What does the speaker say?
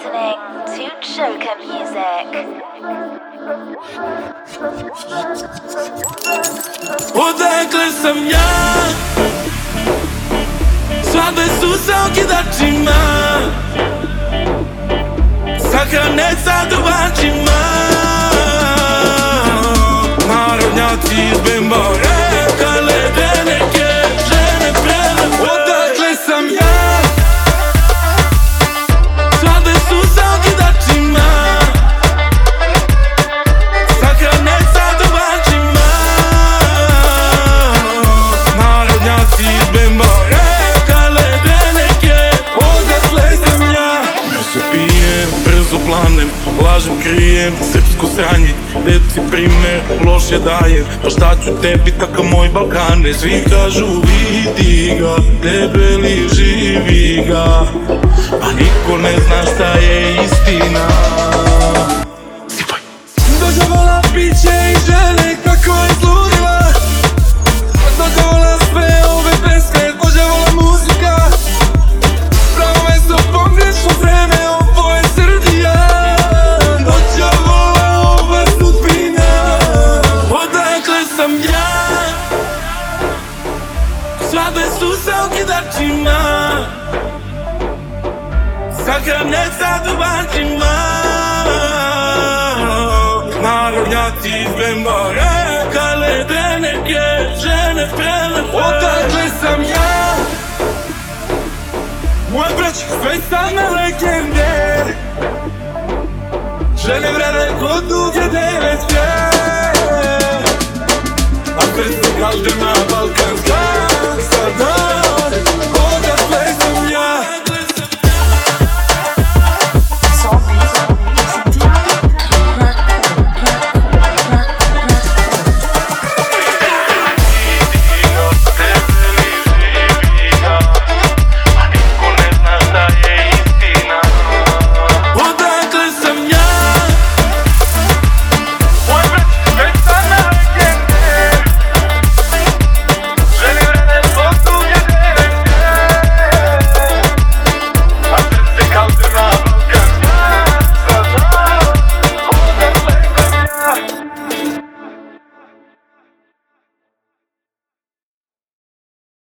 listening to Joker Music. Odakle sam ja? Svabe su sa okidačima, sahrane sa duvačima. Narodnjaci iz Bembore, kalede neke žene prelepe. Odakle sam ja? Svabe su sa okidačima, sahrane sa duvačima. Narodnjaci iz Bembore, kalede neke. Odakle sam ja? Brzo pijem, brzo planem, lažem, krijem, srpsko sranje, deci primer, loše dajem. Pa šta ću tebi, takav moj Balkane. Svi kažu vidi ga, debeli živi ga, pa niko ne zna šta je istina. Dođevala piće i žene kako je sludila, dođevala sve ove pesme, dođevala muzika. Pravo mesto, pogrešno vreme, ovo je Srbija. Dođevala ova sudbina. Odakle sam ja? Svabe su sa okidačima, sahrane sa duvačima. Narodnjaci iz Bembore, kalede neke žene prelepe. Odakle sam ja? Moja braća, sve same legende, žene vrele kod duge devetke, a prste každe na Balkan.